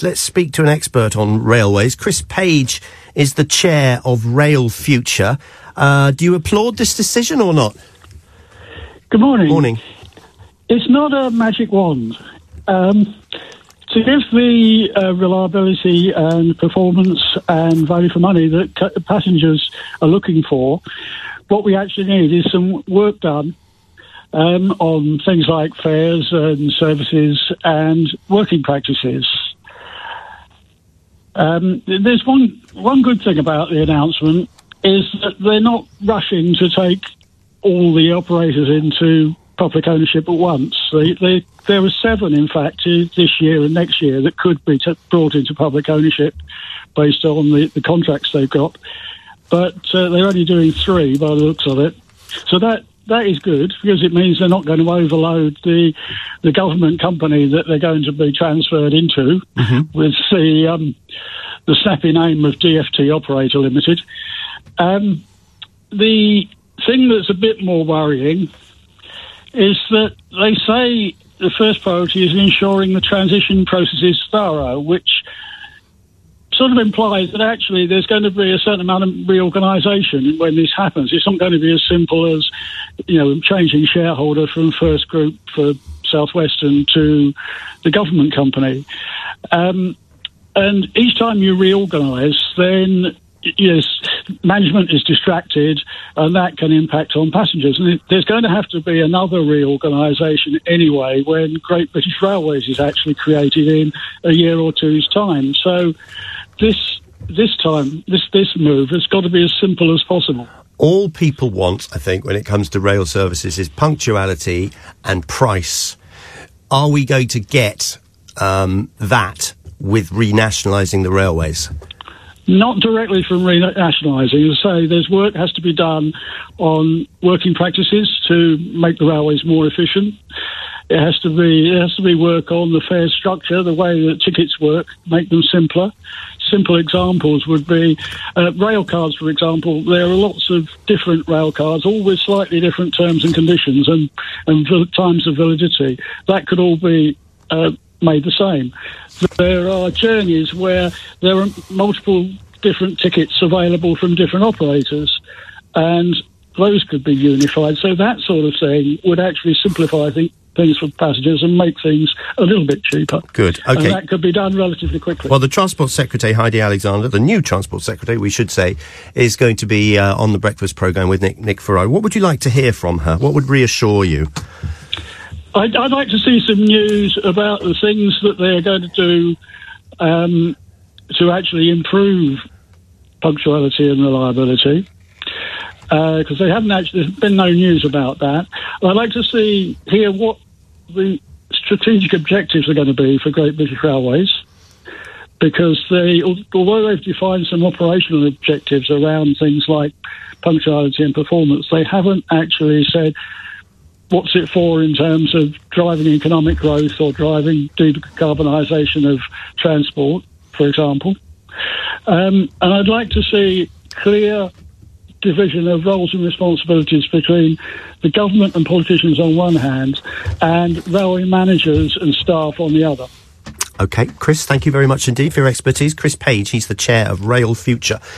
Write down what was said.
let's speak to an expert on railways. Chris Page is the chair of Rail Future. Do you applaud this decision or not? Good morning. Morning. It's not a magic wand. To give the reliability and performance and value for money that passengers are looking for, what we actually need is some work done on things like fares and services and working practices. There's one good thing about the announcement is that they're not rushing to take all the operators into public ownership at once. There were 7, in fact, this year and next year that could be brought into public ownership based on the contracts they've got. But they're only doing 3 by the looks of it. So that is good, because it means they're not going to overload the government company that they're going to be transferred into with the snappy name of DfT Operator Limited. The thing that's a bit more worrying is that they say the first priority is ensuring the transition process is thorough, which sort of implies that actually there's going to be a certain amount of reorganisation when this happens. It's not going to be as simple as, changing shareholder from First Group for South Western to the government company. And each time you reorganise, then yes, management is distracted, and that can impact on passengers. And there's going to have to be another reorganisation anyway when Great British Railways is actually created in a year or two's time. So this move has got to be as simple as possible. All people want, I think, when it comes to rail services is punctuality and price. Are we going to get that with renationalising the railways? Not directly from renationalising. As I say, there's work has to be done on working practices to make the railways more efficient. There has to be work on the fare structure, the way that tickets work, make them simpler. Simple examples would be rail cards, for example. There are lots of different rail cards, all with slightly different terms and conditions and times of validity. That could all be made the same. There are journeys where there are multiple different tickets available from different operators, and those could be unified. So that sort of thing would actually simplify, I think, things for passengers and make things a little bit cheaper. Good, okay. And that could be done relatively quickly. Well, the Transport Secretary, Heidi Alexander, the new Transport Secretary, we should say, is going to be on the breakfast programme with Nick Ferrari. What would you like to hear from her? What would reassure you? I'd like to see some news about the things that they're going to do to actually improve punctuality and reliability, because there's been no news about that. I'd like to hear what the strategic objectives are going to be for Great British Railways, because although they've defined some operational objectives around things like punctuality and performance, they haven't actually said what's it for in terms of driving economic growth or driving decarbonisation of transport, for example. And I'd like to see clear division of roles and responsibilities between the government and politicians on one hand and railway managers and staff on the other. OK, Chris, thank you very much indeed for your expertise. Chris Page, he's the chair of Rail Future.